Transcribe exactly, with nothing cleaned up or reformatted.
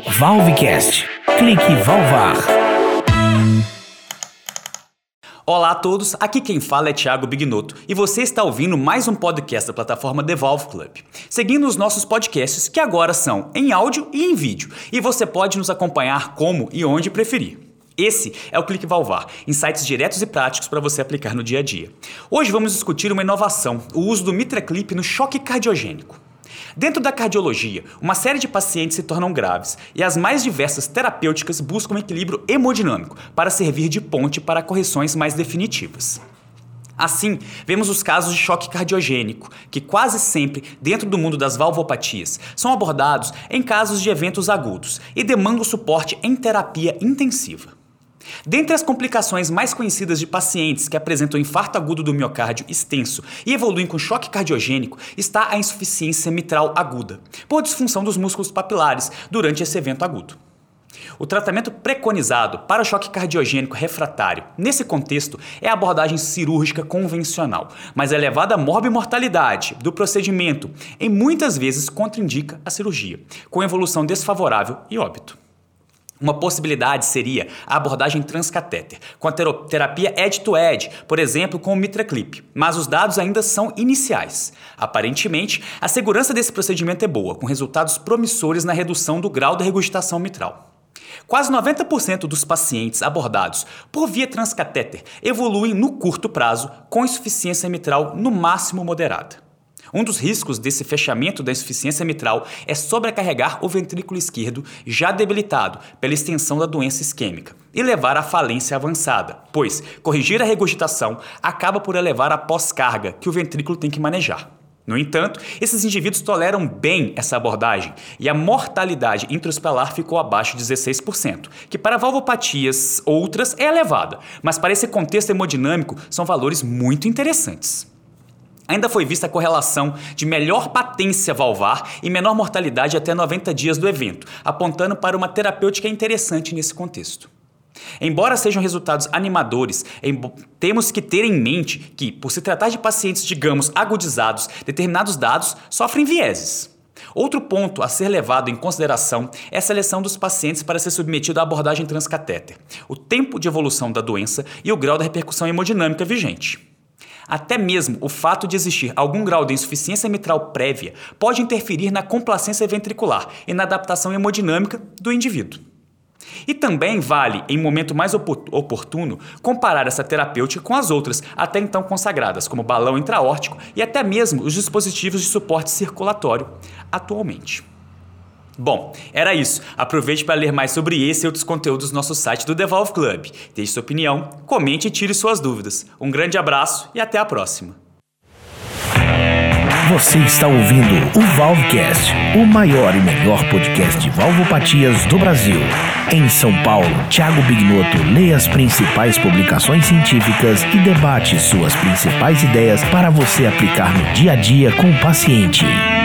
Valvecast. Clique Valvar. Olá a todos, aqui quem fala é Thiago Bignotto e você está ouvindo mais um podcast da plataforma The Valve Club. Seguindo os nossos podcasts que agora são em áudio e em vídeo e você pode nos acompanhar como e onde preferir. Esse é o Clique Valvar, insights diretos e práticos para você aplicar no dia a dia. Hoje vamos discutir uma inovação, o uso do MitraClip no choque cardiogênico. Dentro da cardiologia, uma série de pacientes se tornam graves e as mais diversas terapêuticas buscam um equilíbrio hemodinâmico para servir de ponte para correções mais definitivas. Assim, vemos os casos de choque cardiogênico, que quase sempre, dentro do mundo das valvopatias, são abordados em casos de eventos agudos e demandam suporte em terapia intensiva. Dentre as complicações mais conhecidas de pacientes que apresentam infarto agudo do miocárdio extenso e evoluem com choque cardiogênico está a insuficiência mitral aguda, por disfunção dos músculos papilares durante esse evento agudo. O tratamento preconizado para o choque cardiogênico refratário, nesse contexto, é a abordagem cirúrgica convencional, mas a elevada morbimortalidade do procedimento em muitas vezes contraindica a cirurgia, com evolução desfavorável e óbito. Uma possibilidade seria a abordagem transcatéter, com a terapia edge-to-edge, por exemplo, com o MitraClip, mas os dados ainda são iniciais. Aparentemente, a segurança desse procedimento é boa, com resultados promissores na redução do grau da regurgitação mitral. Quase noventa por cento dos pacientes abordados por via transcatéter evoluem no curto prazo com insuficiência mitral no máximo moderada. Um dos riscos desse fechamento da insuficiência mitral é sobrecarregar o ventrículo esquerdo já debilitado pela extensão da doença isquêmica e levar à falência avançada, pois corrigir a regurgitação acaba por elevar a pós-carga que o ventrículo tem que manejar. No entanto, esses indivíduos toleram bem essa abordagem e a mortalidade intra-hospitalar ficou abaixo de dezesseis por cento, que para valvopatias outras é elevada, mas para esse contexto hemodinâmico são valores muito interessantes. Ainda foi vista a correlação de melhor patência valvar e menor mortalidade até noventa dias do evento, apontando para uma terapêutica interessante nesse contexto. Embora sejam resultados animadores, temos que ter em mente que, por se tratar de pacientes, digamos, agudizados, determinados dados sofrem vieses. Outro ponto a ser levado em consideração é a seleção dos pacientes para ser submetido à abordagem transcatéter, o tempo de evolução da doença e o grau da repercussão hemodinâmica vigente. Até mesmo o fato de existir algum grau de insuficiência mitral prévia pode interferir na complacência ventricular e na adaptação hemodinâmica do indivíduo. E também vale, em momento mais oportuno, comparar essa terapêutica com as outras, até então consagradas, como balão intraórtico e até mesmo os dispositivos de suporte circulatório atualmente. Bom, era isso. Aproveite para ler mais sobre esse e outros conteúdos no nosso site do The Valve Club. Deixe sua opinião, comente e tire suas dúvidas. Um grande abraço e até a próxima. Você está ouvindo o Valvecast, o maior e melhor podcast de valvopatias do Brasil. Em São Paulo, Thiago Bignotto lê as principais publicações científicas e debate suas principais ideias para você aplicar no dia a dia com o paciente.